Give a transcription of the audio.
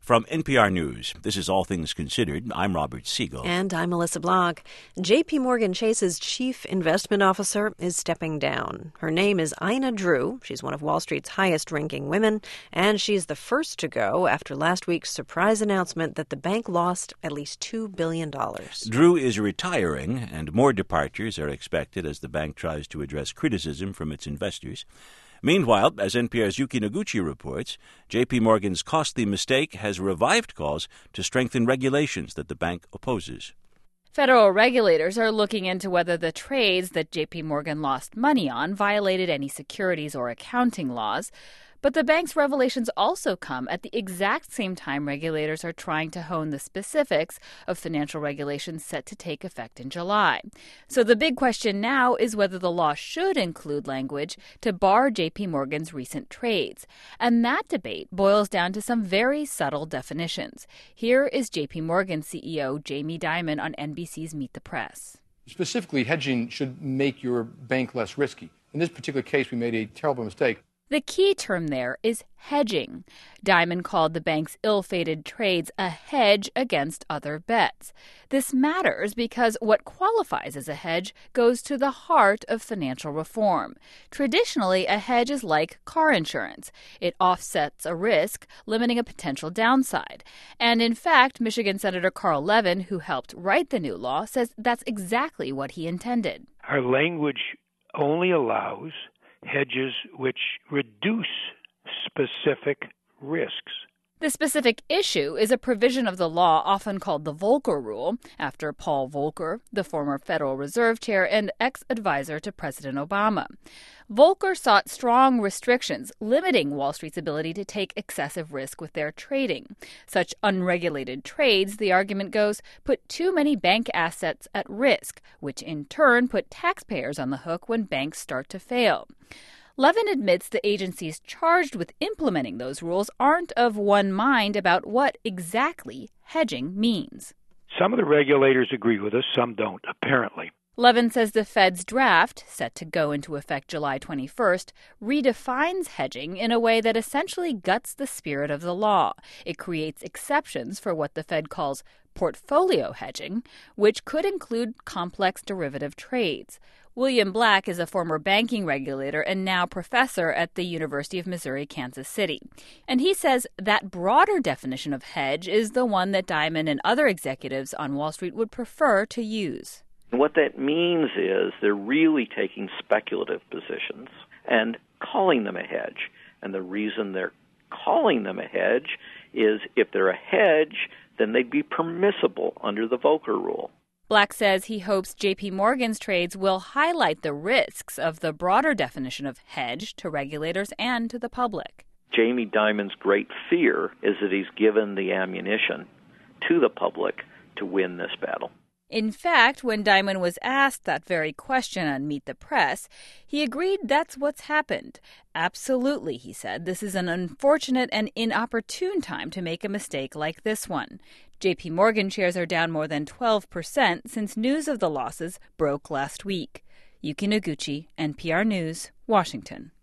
From NPR News, this is All Things Considered. I'm Robert Siegel. And I'm Melissa Block. J.P. Morgan Chase's chief investment officer is stepping down. Her name is Ina Drew. She's one of Wall Street's highest-ranking women, and she's the first to go after last week's surprise announcement that the bank lost at least $2 billion. Drew is retiring, and more departures are expected as the bank tries to address criticism from its investors. Meanwhile, as NPR's Yuki Noguchi reports, J.P. Morgan's costly mistake has revived calls to strengthen regulations that the bank opposes. Federal regulators are looking into whether the trades that J.P. Morgan lost money on violated any securities or accounting laws. But the bank's revelations also come at the exact same time regulators are trying to hone the specifics of financial regulations set to take effect in July. So the big question now is whether the law should include language to bar J.P. Morgan's recent trades. And that debate boils down to some very subtle definitions. Here is J.P. Morgan CEO Jamie Dimon on NBC's Meet the Press. Specifically, hedging should make your bank less risky. In this particular case, we made a terrible mistake. The key term there is hedging. Dimon called the bank's ill-fated trades a hedge against other bets. This matters because what qualifies as a hedge goes to the heart of financial reform. Traditionally, a hedge is like car insurance. It offsets a risk, limiting a potential downside. And in fact, Michigan Senator Carl Levin, who helped write the new law, says that's exactly what he intended. Our language only allows hedges which reduce specific risks. The specific issue is a provision of the law often called the Volcker Rule, after Paul Volcker, the former Federal Reserve Chair and ex-advisor to President Obama. Volcker sought strong restrictions limiting Wall Street's ability to take excessive risk with their trading. Such unregulated trades, the argument goes, put too many bank assets at risk, which in turn put taxpayers on the hook when banks start to fail. Levin admits the agencies charged with implementing those rules aren't of one mind about what exactly hedging means. Some of the regulators agree with us, some don't, apparently. Levin says the Fed's draft, set to go into effect July 21st, redefines hedging in a way that essentially guts the spirit of the law. It creates exceptions for what the Fed calls portfolio hedging, which could include complex derivative trades. William Black is a former banking regulator and now professor at the University of Missouri, Kansas City. And he says that broader definition of hedge is the one that Dimon and other executives on Wall Street would prefer to use. What that means is they're really taking speculative positions and calling them a hedge. And the reason they're calling them a hedge is if they're a hedge, then they'd be permissible under the Volcker Rule. Black says he hopes J.P. Morgan's trades will highlight the risks of the broader definition of hedge to regulators and to the public. Jamie Dimon's great fear is that he's given the ammunition to the public to win this battle. In fact, when Dimon was asked that very question on Meet the Press, he agreed that's what's happened. Absolutely, he said, this is an unfortunate and inopportune time to make a mistake like this one. J.P. Morgan shares are down more than 12% since news of the losses broke last week. Yuki Noguchi, NPR News, Washington.